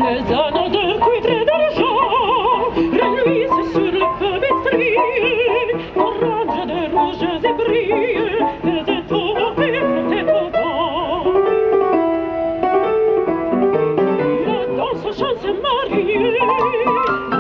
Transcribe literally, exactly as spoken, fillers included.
Les anneaux de cuivre et d'argent reluisent sur le feu métrier, orange de rouges et brillent, des étoffes flottaient au vent. La danse chante se marier,